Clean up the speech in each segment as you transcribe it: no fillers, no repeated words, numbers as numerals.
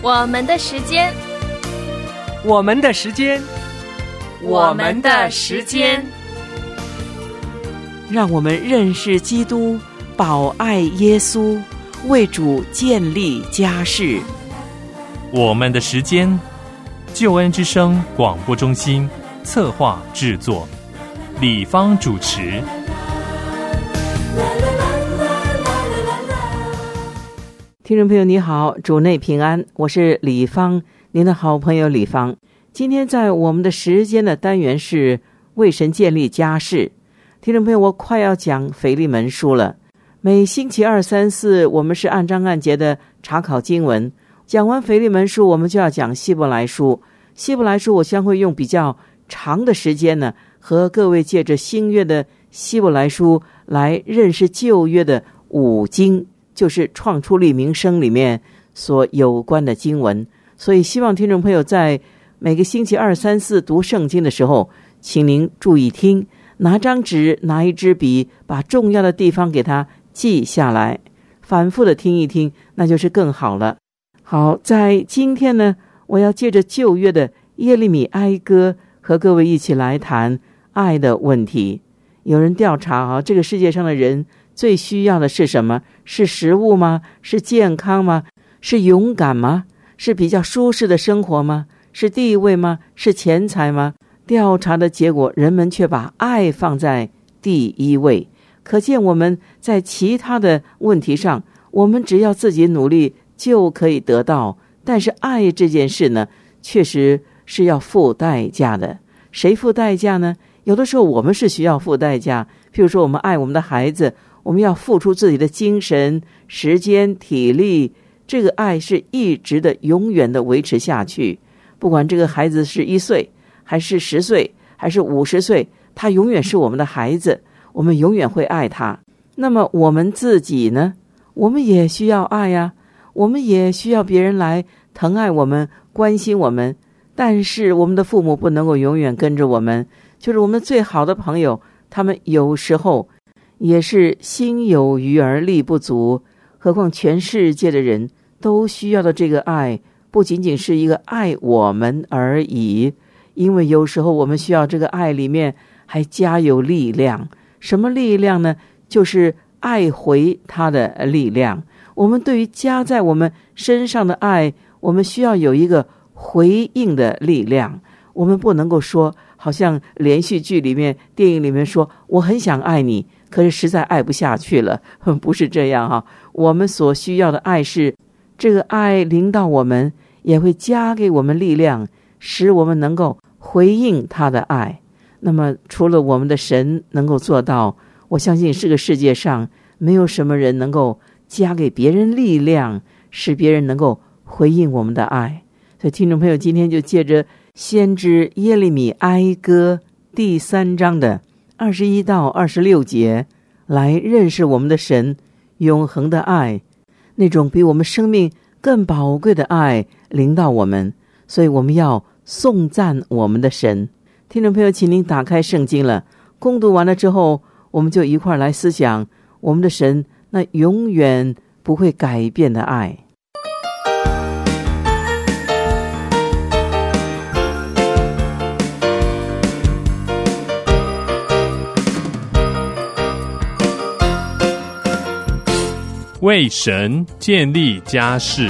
我们的时间， 我们的时间， 我们的时间， 让我们认识基督，保爱耶稣，为主建立家室。 我们的时间，救恩之声广播中心策划制作，李芳主持。 听众朋友你好，主内平安，我是李芳，您的好朋友李芳。今天在我们的时间的单元是为神建立家室。听众朋友，我快要讲腓利门书了。每星期二、三、四我们是按章按节的查考经文，讲完腓利门书我们就要讲希伯来书。希伯来书我将会用比较长的时间呢，和各位借着新约的希伯来书来认识旧约的五经，就是创出利民生里面所有关的经文。所以希望听众朋友在每个星期二、三、四读圣经的时候，请您注意听，拿张纸，拿一支笔，把重要的地方给它记下来，反复的听一听，那就是更好了。好，在今天呢，我要借着旧约的耶利米哀歌和各位一起来谈爱的问题。有人调查这个世界上的人最需要的是什么？是食物吗？是健康吗？是勇敢吗？是比较舒适的生活吗？是地位吗？是钱财吗？调查的结果，人们却把爱放在第一位。可见我们在其他的问题上，我们只要自己努力就可以得到，但是爱这件事呢，确实是要付代价的。谁付代价呢？有的时候我们是需要付代价，譬如说我们爱我们的孩子，我们要付出自己的精神、时间、体力，这个爱是一直的、永远的维持下去。不管这个孩子是1岁还是10岁还是50岁，他永远是我们的孩子，我们永远会爱他。那么我们自己呢？我们也需要爱呀，我们也需要别人来疼爱我们、关心我们。但是我们的父母不能够永远跟着我们，就是我们最好的朋友，他们有时候也是心有余而力不足。何况全世界的人都需要的这个爱，不仅仅是一个爱我们而已，因为有时候我们需要这个爱里面还加有力量。什么力量呢？就是爱回他的力量。我们对于加在我们身上的爱，我们需要有一个回应的力量。我们不能够说好像连续剧里面、电影里面说我很想爱你，可是实在爱不下去了，不是这样我们所需要的爱是这个爱临到我们，也会加给我们力量，使我们能够回应他的爱。那么除了我们的神能够做到，我相信这个世界上没有什么人能够加给别人力量，使别人能够回应我们的爱。所以听众朋友，今天就借着先知耶利米哀歌第3章的21到26节来认识我们的神永恒的爱，那种比我们生命更宝贵的爱临到我们，所以我们要颂赞我们的神。听众朋友，请您打开圣经了，攻读完了之后，我们就一块来思想我们的神那永远不会改变的爱。 为神建立家室。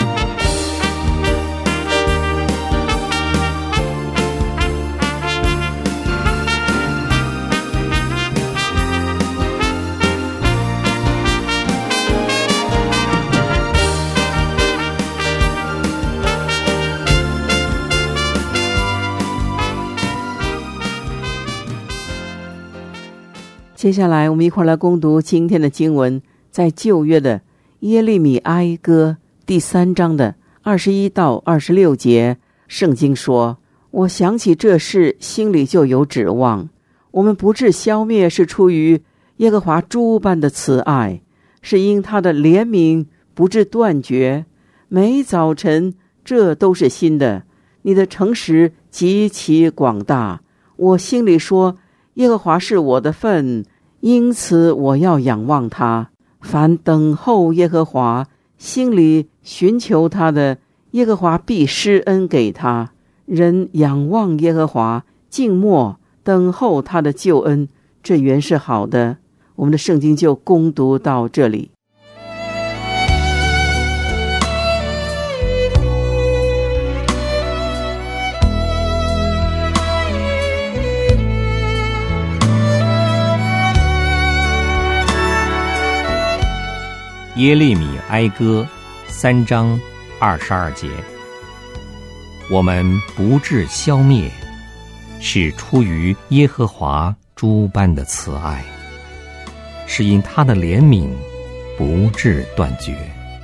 接下来我们一块来攻读今天的经文，在旧约的耶利米哀歌第3章的21到26节，圣经说：我想起这事，心里就有指望。我们不致消灭，是出于耶和华诸般的慈爱，是因他的怜悯不致断绝。每早晨这都是新的，你的诚实极其广大。我心里说，耶和华是我的份，因此我要仰望他。凡等候耶和华，心里寻求他的， 耶和华必施恩给他。人仰望耶和华，静默等候他的救恩，这原是好的。我们的圣经就攻读到这里。 耶利米哀歌3章22节：我们不致消灭，是出于耶和华诸般的慈爱，是因他的怜悯不致断绝。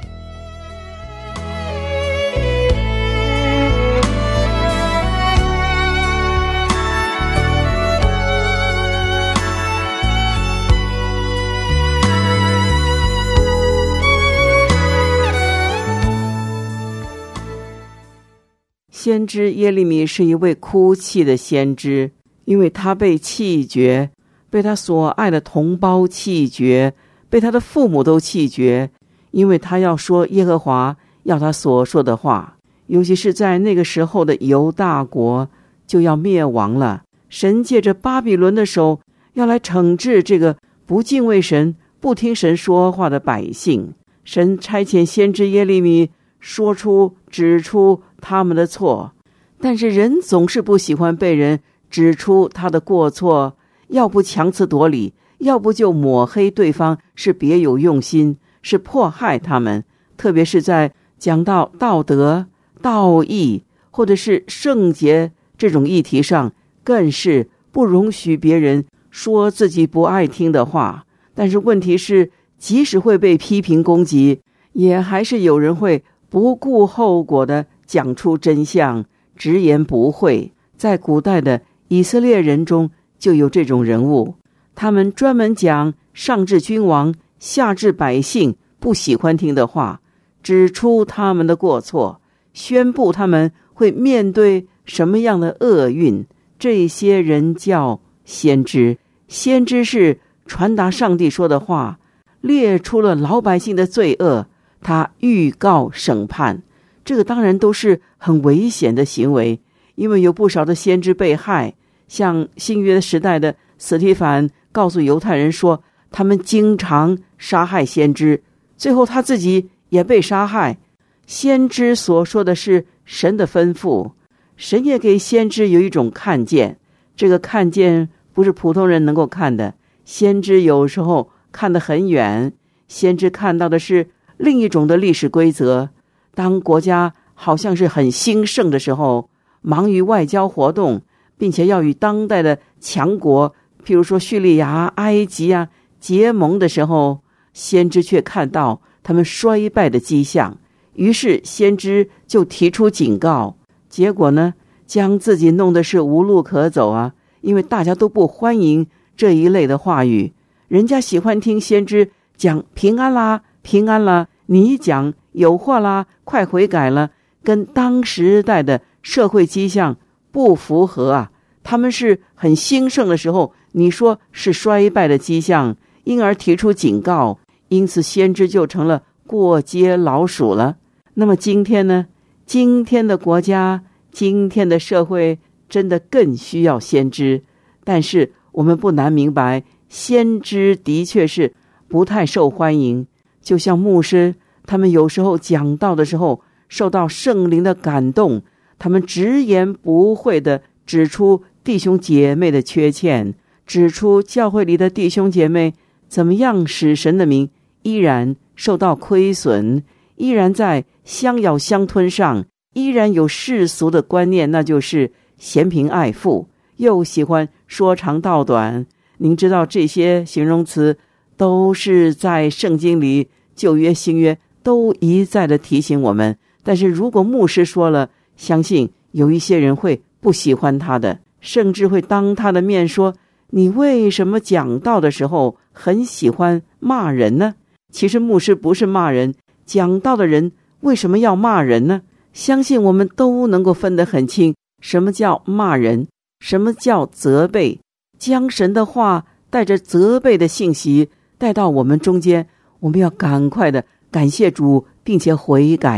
先知耶利米是一位哭泣的先知，因为他被弃绝，被他所爱的同胞弃绝，被他的父母都弃绝，因为他要说耶和华要他所说的话。尤其是在那个时候的犹大国就要灭亡了，神借着巴比伦的手要来惩治这个不敬畏神、不听神说话的百姓。神差遣先知耶利米指出他们的错，但是人总是不喜欢被人指出他的过错，要不强词夺理，要不就抹黑对方是别有用心，是迫害他们。特别是在讲到道德、道义或者是圣洁这种议题上，更是不容许别人说自己不爱听的话。但是问题是，即使会被批评攻击，也还是有人会不顾后果的讲出真相，直言不讳。在古代的以色列人中就有这种人物，他们专门讲上至君王，下至百姓不喜欢听的话，指出他们的过错，宣布他们会面对什么样的厄运。这些人叫先知。先知是传达上帝说的话，列出了老百姓的罪恶，他预告审判。这个当然都是很危险的行为，因为有不少的先知被害。像新约时代的司提反告诉犹太人说，他们经常杀害先知，最后他自己也被杀害。先知所说的是神的吩咐，神也给先知有一种看见，这个看见不是普通人能够看的。先知有时候看得很远，先知看到的是另一种的历史规则。当国家好像是很兴盛的时候，忙于外交活动，并且要与当代的强国，譬如说叙利亚、埃及啊结盟的时候，先知却看到他们衰败的迹象，于是先知就提出警告。结果呢，将自己弄得是无路可走啊，因为大家都不欢迎这一类的话语。人家喜欢听先知讲平安啦，平安啦，你讲有祸啦，快悔改了，跟当时代的社会迹象不符合啊。他们是很兴盛的时候，你说是衰败的迹象，因而提出警告，因此先知就成了过街老鼠了。那么今天呢？今天的国家，今天的社会真的更需要先知，但是我们不难明白，先知的确是不太受欢迎。就像牧师他们有时候讲道的时候，受到圣灵的感动，他们直言不讳地指出弟兄姐妹的缺欠，指出教会里的弟兄姐妹怎么样使神的名依然受到亏损，依然在相咬相吞上，依然有世俗的观念，那就是嫌贫爱富，又喜欢说长道短。您知道这些形容词都是在圣经里，旧约新约都一再的提醒我们。但是如果牧师说了，相信有一些人会不喜欢他的，甚至会当他的面说，你为什么讲道的时候很喜欢骂人呢？其实牧师不是骂人，讲道的人为什么要骂人呢？相信我们都能够分得很清，什么叫骂人，什么叫责备。将神的话带着责备的信息带到我们中间，我们要赶快的感谢主，并且悔改呀，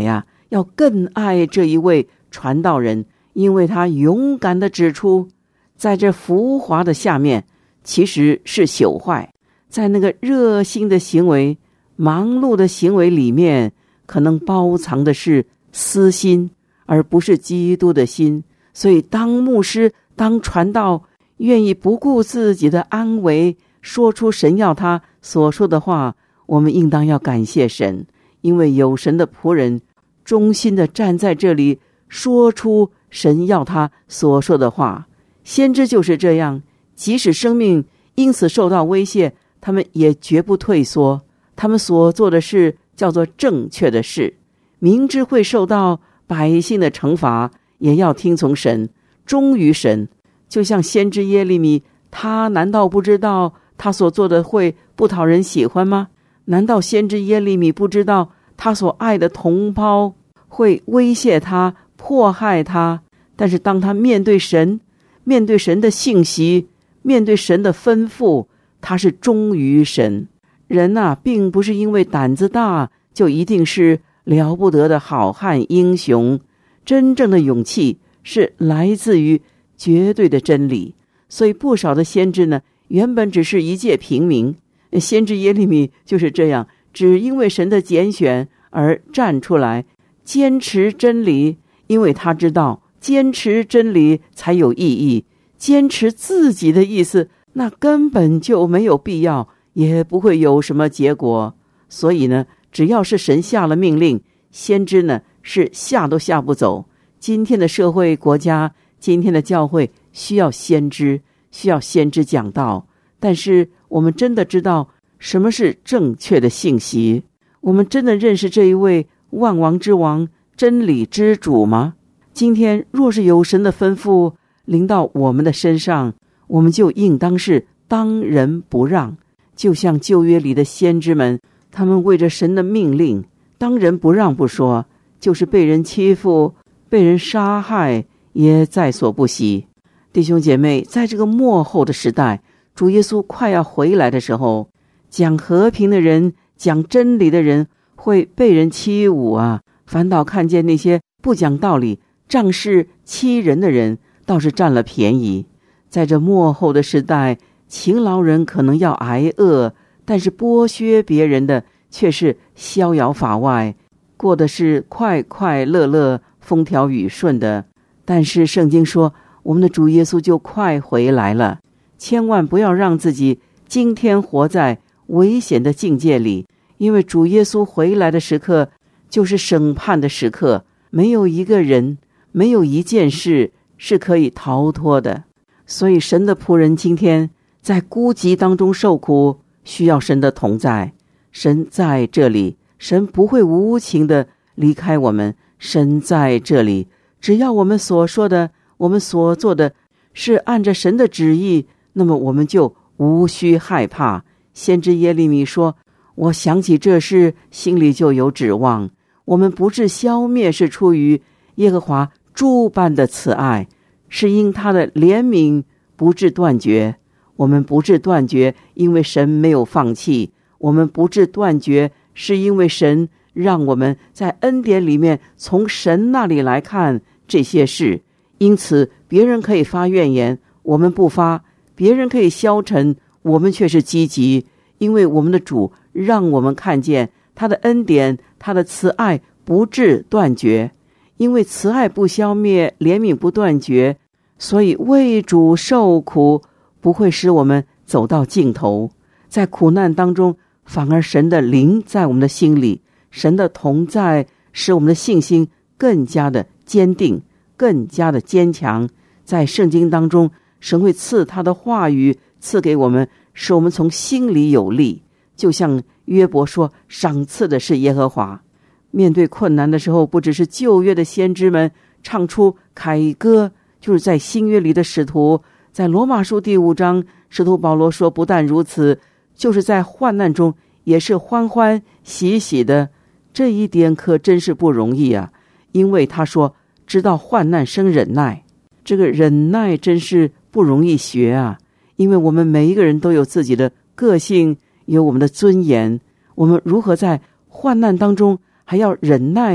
要更爱这一位传道人，因为他勇敢地指出，在这浮华的下面其实是朽坏，在那个热心的行为、忙碌的行为里面，可能包藏的是私心，而不是基督的心。所以当牧师、当传道，愿意不顾自己的安危，说出神要他所说的话，我们应当要感谢神，因为有神的仆人忠心地站在这里，说出神要他所说的话。先知就是这样，即使生命因此受到威胁，他们也绝不退缩，他们所做的事叫做正确的事，明知会受到百姓的惩罚，也要听从神，忠于神。就像先知耶利米，他难道不知道他所做的会不讨人喜欢吗？难道先知耶利米不知道他所爱的同胞会威胁他、迫害他？但是当他面对神，面对神的信息，面对神的吩咐，他是忠于神。人啊，并不是因为胆子大就一定是了不得的好汉英雄，真正的勇气是来自于绝对的真理。所以不少的先知呢，原本只是一介平民，先知耶利米就是这样，只因为神的拣选而站出来坚持真理，因为他知道坚持真理才有意义，坚持自己的意思那根本就没有必要，也不会有什么结果。所以呢，只要是神下了命令，先知呢是下都下不走。今天的社会国家，今天的教会需要先知，需要先知讲道。但是我们真的知道什么是正确的信息？我们真的认识这一位万王之王、真理之主吗？今天若是有神的吩咐临到我们的身上，我们就应当是当仁不让。就像旧约里的先知们，他们为着神的命令当仁不让不说，就是被人欺负、被人杀害也在所不惜。弟兄姐妹，在这个末后的时代，主耶稣快要回来的时候，讲和平的人、讲真理的人会被人欺侮啊，反倒看见那些不讲道理、仗势欺人的人倒是占了便宜。在这末后的时代，勤劳人可能要挨饿，但是剥削别人的却是逍遥法外，过的是快快乐乐、风调雨顺的。但是圣经说，我们的主耶稣就快回来了，千万不要让自己今天活在危险的境界里，因为主耶稣回来的时刻就是审判的时刻，没有一个人，没有一件事是可以逃脱的。所以神的仆人今天在孤寂当中受苦，需要神的同在。神在这里，神不会无情的离开我们，神在这里，只要我们所说的、我们所做的是按着神的旨意，那么我们就无需害怕。先知耶利米说，我想起这事，心里就有指望。我们不致消灭，是出于耶和华诸般的慈爱，是因他的怜悯不致断绝。我们不致断绝，因为神没有放弃。我们不致断绝，是因为神让我们在恩典里面从神那里来看这些事。因此别人可以发怨言，我们不发；别人可以消沉，我们却是积极。因为我们的主让我们看见他的恩典，他的慈爱不致断绝。因为慈爱不消灭，怜悯不断绝，所以为主受苦不会使我们走到尽头。在苦难当中，反而神的灵在我们的心里，神的同在使我们的信心更加的坚定，更加的坚强。在圣经当中，神会赐他的话语赐给我们，使我们从心里有力。就像约伯说，赏赐的是耶和华。面对困难的时候，不只是旧约的先知们唱出凯歌，就是在新约里的使徒，在罗马书第5章，使徒保罗说，不但如此，就是在患难中也是欢欢喜喜的。这一点可真是不容易啊，因为他说知道患难生忍耐，这个忍耐真是不容易学啊。因为我们每一个人都有自己的个性，有我们的尊严，我们如何在患难当中还要忍耐，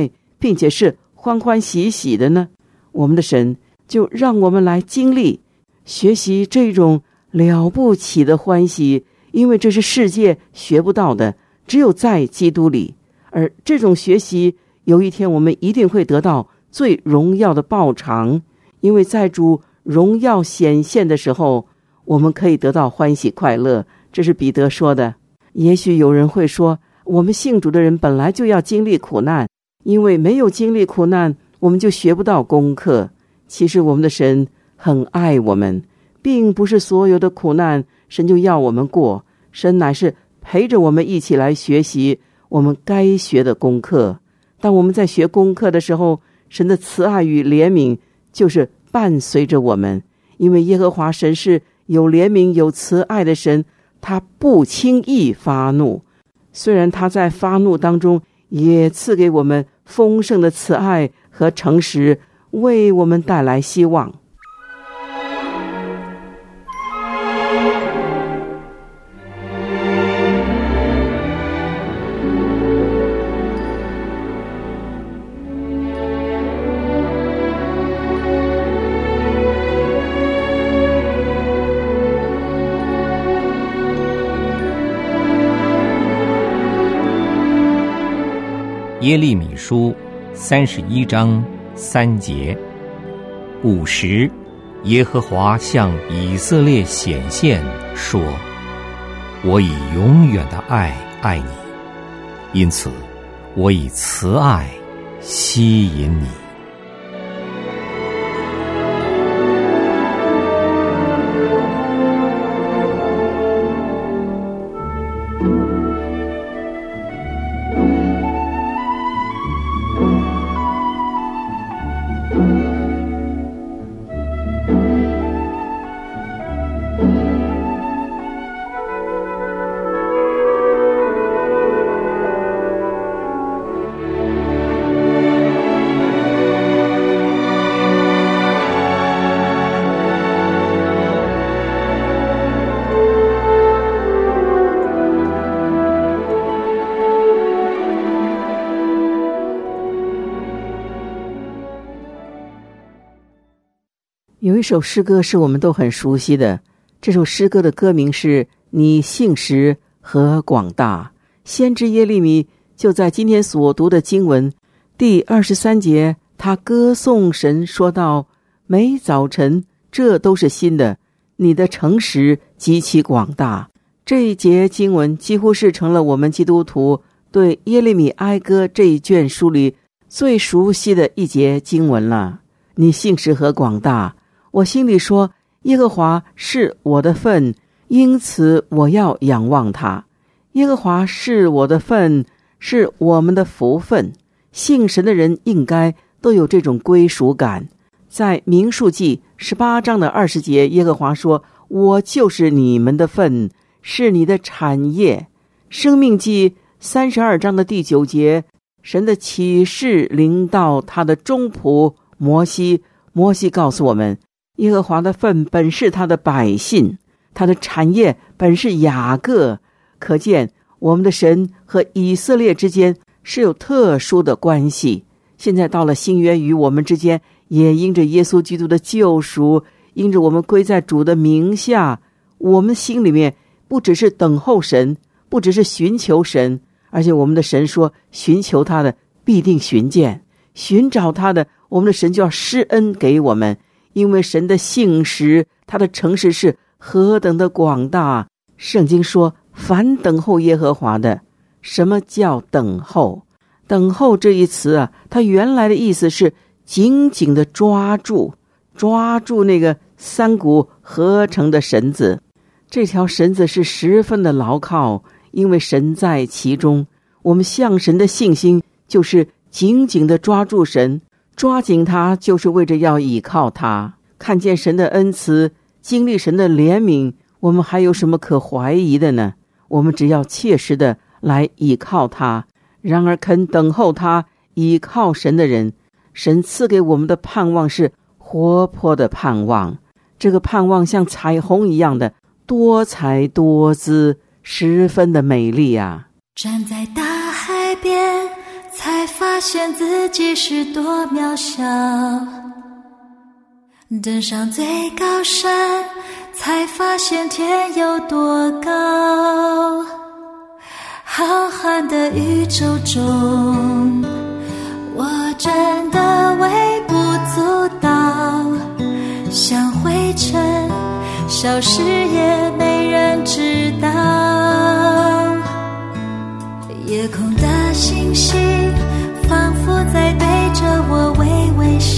并且是欢欢喜喜的呢？我们的神就让我们来经历学习这种了不起的欢喜，因为这是世界学不到的，只有在基督里。而这种学习有一天我们一定会得到最荣耀的报偿，因为在主荣耀显现的时候，我们可以得到欢喜快乐。这是彼得说的。也许有人会说，我们信主的人本来就要经历苦难，因为没有经历苦难，我们就学不到功课。其实我们的神很爱我们，并不是所有的苦难神就要我们过，神乃是陪着我们一起来学习我们该学的功课。当我们在学功课的时候，神的慈爱与怜悯就是伴随着我们，因为耶和华神是有怜悯有慈爱的神，他不轻易发怒，虽然他在发怒当中也赐给我们丰盛的慈爱和诚实，为我们带来希望。 耶利米书31章3节：50，耶和华向以色列显现说：我以永远的爱爱你，因此我以慈爱吸引你。 有一首诗歌是我们都很熟悉的，这首诗歌的歌名是你信实何广大。先知耶利米就在今天所读的经文第23节，他歌颂神说道：每早晨这都是新的，你的诚实极其广大。这一节经文几乎是成了我们基督徒对耶利米哀歌这一卷书里最熟悉的一节经文了。你信实何广大，我心里说，耶和华是我的份，因此我要仰望他。耶和华是我的份，是我们的福分。信神的人应该都有这种归属感。在民数记18章的20节，耶和华说：我就是你们的份，是你的产业。生命记32章的第9节，神的启示临到他的忠仆摩西，摩西告诉我们，耶和华的份本是他的百姓，他的产业本是雅各。可见我们的神和以色列之间是有特殊的关系。现在到了新约，与我们之间也因着耶稣基督的救赎，因着我们归在主的名下，我们心里面不只是等候神，不只是寻求神，而且我们的神说，寻求他的必定寻见，寻找他的，我们的神就要施恩给我们。因为神的信实，他的诚实是何等的广大。圣经说，凡等候耶和华的。什么叫等候？等候这一词啊，它原来的意思是紧紧的抓住那个三股合成的绳子。这条绳子是十分的牢靠，因为神在其中。我们向神的信心就是紧紧的抓住神，抓紧他就是为着要倚靠他。看见神的恩慈，经历神的怜悯，我们还有什么可怀疑的呢？我们只要切实的来倚靠他。然而肯等候他，倚靠神的人，神赐给我们的盼望是活泼的盼望。这个盼望像彩虹一样的多彩多姿，十分的美丽啊。 站在大海边， 才发现自己是多渺小。登上最高山，才发现天有多高。浩瀚的宇宙中，我真的微不足道，像灰尘消失也没人知道。夜空的星星仿佛在对着我微微笑，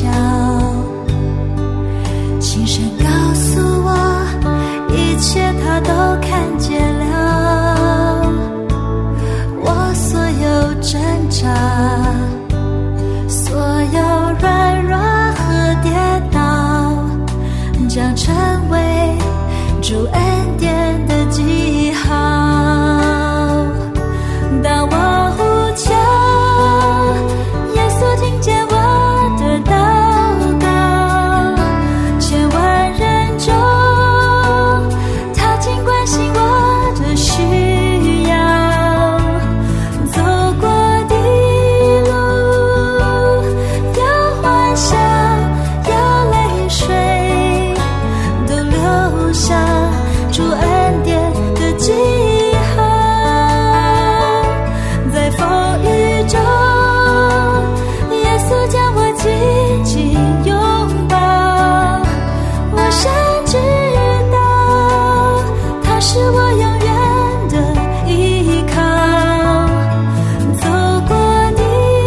轻声告诉我，一切他都看见了。我所有挣扎，所有软弱和跌倒，将成为主恩典的记号。当我呼求，耶稣听见我的祷告，千万人中，他尽关心我的需要。走过的路，有欢笑，有泪水，都留下主恩典的记号。在风雨中，耶稣将我紧紧拥抱，我深知道他是我永远的依靠。走过的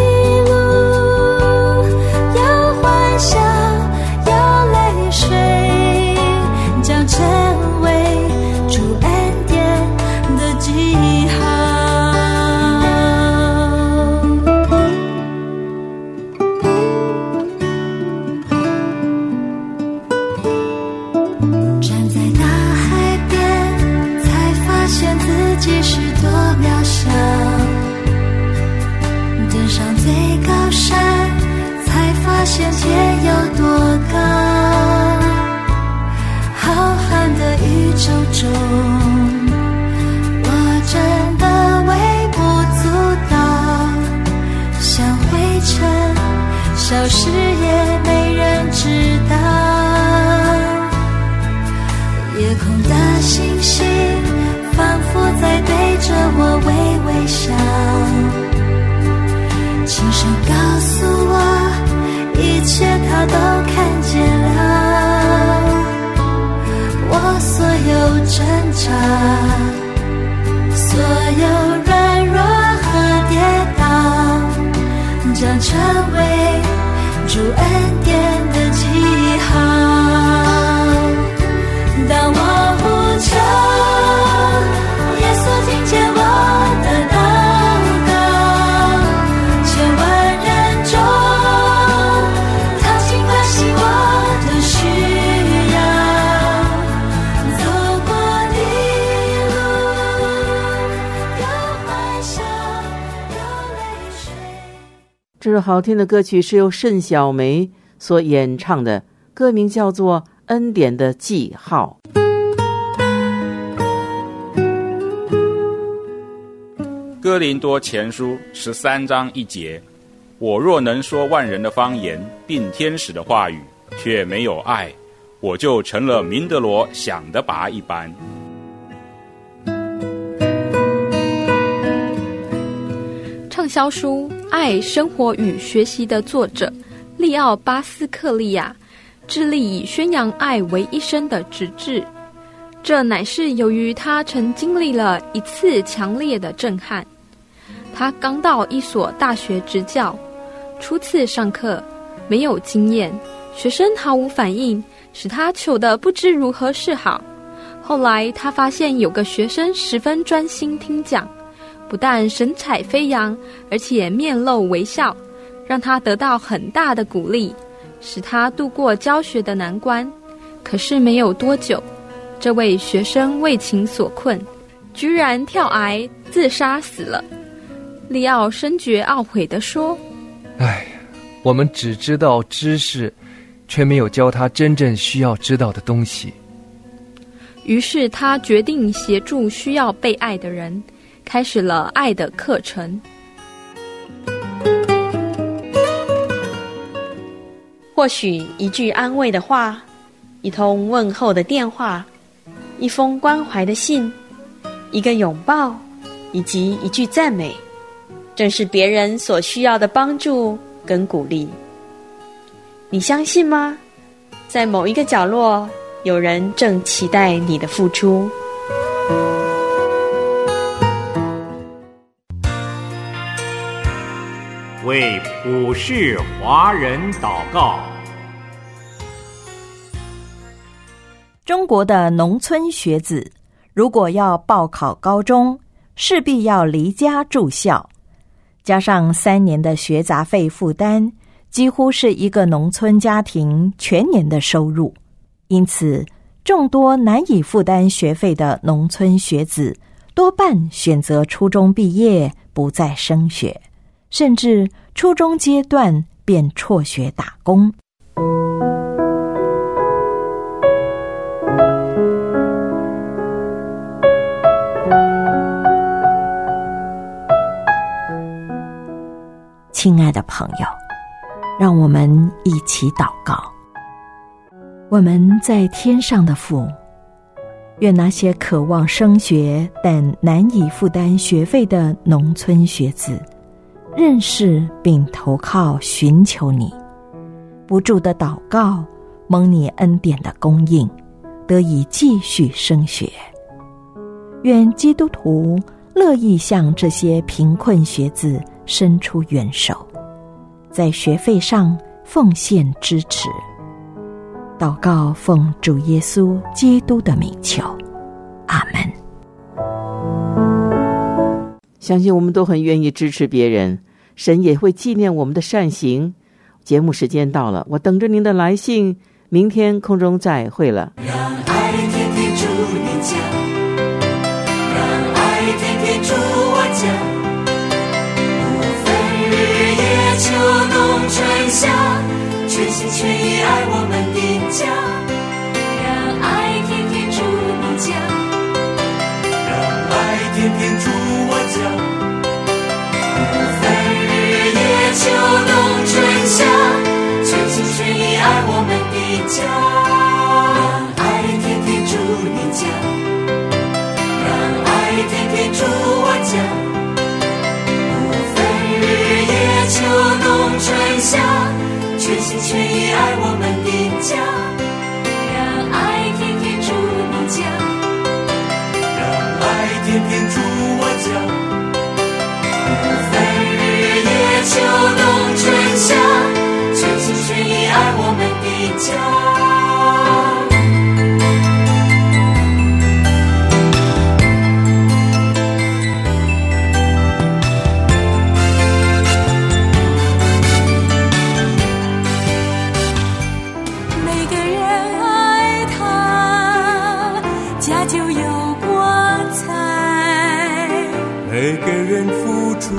路，有欢笑，有泪水，将成为主恩典的记号。站在大海边，才发现自己是多渺小。登上最高山，才发现天有多高。浩瀚的宇宙中，我真的微不足道，像灰尘消失也没人知道。夜空的星星仿佛在对着我微微笑，轻声告诉我，一切他都看见了。我所有挣扎，所有软弱和跌倒，将成为主恩典的记号。当我呼求，耶稣听见我的祷告，千万人中，他尽关心我的需要。走过的路，有欢笑，有泪水。 这首好听的歌曲是由盛小梅所演唱的，歌名叫做《恩典的记号》。 哥林多前书13章1节，我若能说万人的方言，并天使的话语，却没有爱，我就成了明德罗想的拔一般。 畅销书《爱、生活与学习》的作者利奥·巴斯克利亚致力以宣扬爱为一生的直至，这乃是由于他曾经历了一次强烈的震撼。他刚到一所大学执教，初次上课，没有经验，学生毫无反应，使他糗得不知如何是好。后来他发现有个学生十分专心听讲，不但神采飞扬，而且面露微笑，让他得到很大的鼓励，使他度过教学的难关。可是没有多久，这位学生为情所困，居然跳崖自杀死了。利奥深觉懊悔地说： 唉，我们只知道知识，却没有教他真正需要知道的东西。 于是他决定协助需要被爱的人，开始了爱的课程。 或许一句安慰的话，一通问候的电话，一封关怀的信，一个拥抱，以及一句赞美，正是别人所需要的帮助跟鼓励。你相信吗？在某一个角落，有人正期待你的付出。 为普世华人祷告。 中国的农村学子如果要报考高中，势必要离家住校，加上3年的学杂费负担，几乎是一个农村家庭全年的收入。因此，众多难以负担学费的农村学子多半选择初中毕业不再升学，甚至初中阶段便辍学打工。亲爱的朋友，让我们一起祷告。我们在天上的父，愿那些渴望升学但难以负担学费的农村学子认识并投靠寻求你，不住的祷告，蒙你恩典的供应，得以继续升学。愿基督徒乐意向这些贫困学子伸出援手，在学费上奉献支持。祷告奉主耶稣基督的名求，阿们。 相信我们都很愿意支持别人，神也会纪念我们的善行。节目时间到了，我等着您的来信，明天空中再会了。 让爱天天住你家，让爱天天住我家，不分日夜秋冬春夏，全心全意爱我们的家。让爱天天住你家，让爱天天住我家，不分日夜秋冬春夏，全心全意爱我们的家。让爱天天住你家，让爱天天住我家，不分日夜秋冬春夏，全心全意爱我们的家。让爱天天住你家，让爱天天住我家，不分日夜秋冬春夏，全心全意爱我们的家。每个人爱他，家就有光彩。 每个人付出，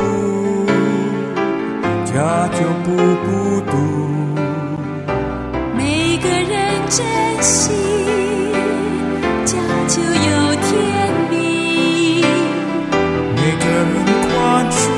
家就不孤独。 每个人珍惜，家就有甜蜜。 每个人宽恕，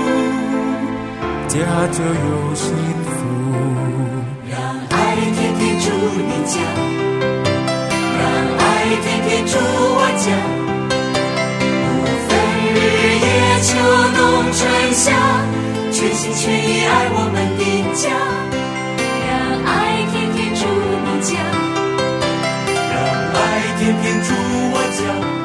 家就有幸福。 让爱天天住你家，让爱天天住我家，不分日夜秋冬春夏，全心全意爱我们的家。让爱天天住你家， 让爱天天住我家。